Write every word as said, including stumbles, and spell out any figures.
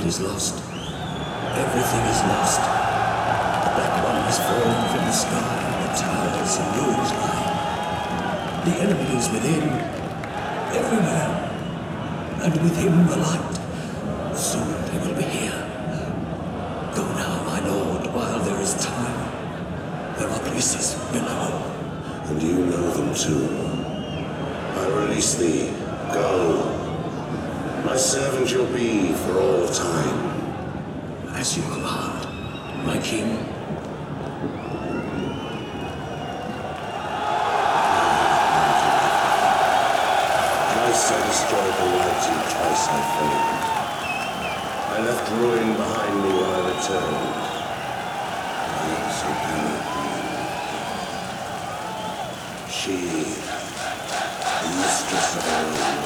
world is lost. Everything is lost. The Black One has fallen from the sky, the towers and ruins lie. The enemy is within, everywhere, and with him the light. Soon he will be here. Go now, my lord, while there is time. There are places below. And you know them too. I release thee. Go. My servant you'll be for all time. As you command, my king. Twice I destroyed the light and twice I failed. I left ruin behind me when I returned. I also cannot be. She